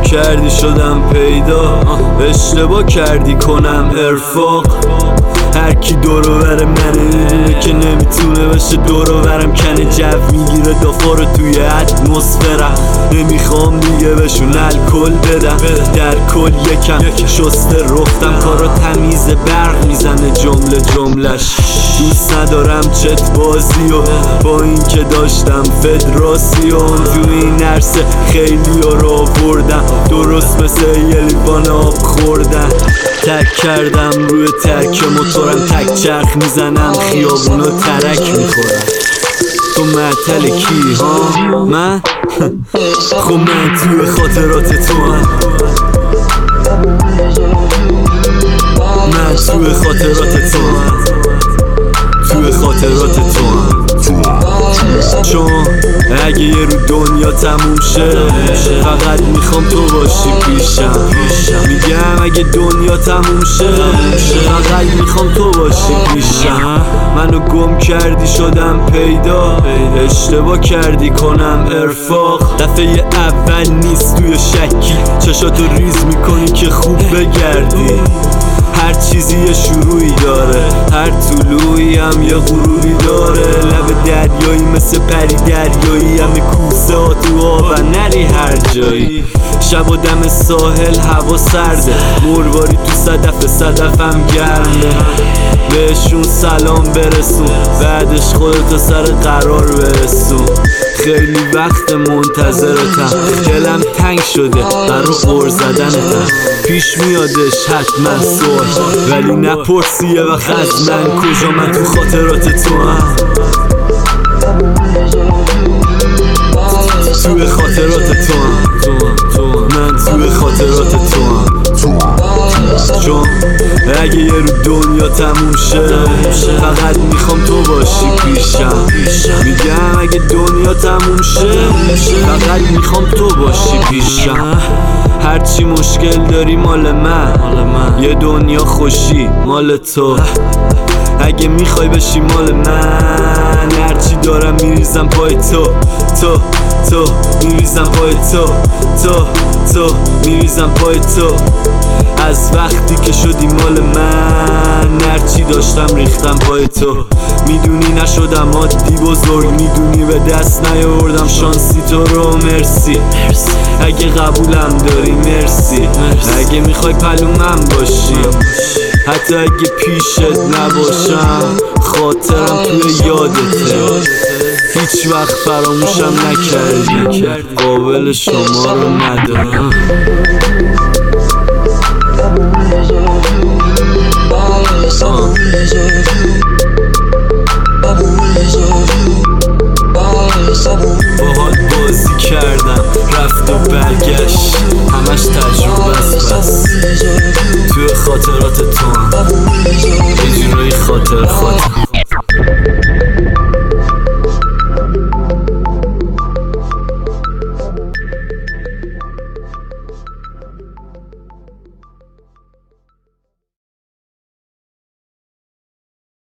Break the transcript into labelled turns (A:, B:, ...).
A: کردی شدم پیدا، اشتباه کردی کنم ارفاق. هر کی دورو بر منه میدونه که نمیتونه باشه دورو برم کنه. جو میگیره دافارو توی اتمسفرم، نمیخوام دیگه بهشون الکل بدم. در کل یکم شسته رفتم، کارا تمیز برق میزنه جمله جملش. دوست ندارم چت بازی و با این که داشتم فدراسیون تو این عرصه خیلی ها رو آوردم، درست مثل یه لیوان آب خوردن. تک کردم روی ترک موتورم، تک چرخ میزنم خیابونو ترک میخورم. تو معطل کی ها؟ من؟ خب من توی خاطرات تو هم، من توی خاطرات تو هم، توی خاطرات تو هم. چون اگه یه رو دنیا تموم شه فقط میخوام تو باشی پیشم. میگم اگه دنیا تموم شه فقط میخوام تو باشی پیشم. منو گم کردی شدم پیدا، اشتباه کردی کنم ارفاق. دفعه اول نیست توی شکی، چشاتو ریز میکنی که خوب بگردی. هر چیزی یه شروعی داره، هر طلوعی هم یه غروبی داره. لب دریایی مثل پری دریایی، همه کوسه ها تو آب نری هر جایی. شب و دم ساحل هوا سرده، مرواری تو صدفم گرمه. بهشون سلام برسون، بعدش خودتو سر قرار برسون. خیلی وقت منتظرتم، دلم تنگ شده برا غر زدنتم. پیش میادش حتما سوال، ولی نپرسی یه وقت از من کجا. من تو خاطرات تو هم، توی خاطرات تو هم، من توی خاطرات تو هم. چون اگه یه رو دنیا تموم شه فقط میخوام تو باشی پیشم. میگم اگه دنیا تموم شه فقط میخوام تو باشی پیشم. هرچی مشکل داری مال من، یه دنیا خوشی مال تو. اگه میخوای بشی مال من، هرچی دارم میریزم پای تو. میریزم پای تو میریزم پای تو. از وقتی که شدی مال من، هرچی داشتم ریختم پای تو. میدونی نشدم عادی بزرگ، میدونی به دست نیاوردم شانسی تو رو. مرسی اگه قبولم داری، مرسی اگه میخوای پلومم باشی. حتی اگه پیشت نباشم خاطرم توی یادته. هیچ وقت فراموشم نکردی، قابل شما رو ندارم. باهات بازی کردم رفت و برگشت، همش تجربه است بس. توی خاطرات تو هم، یه جورایی خاطر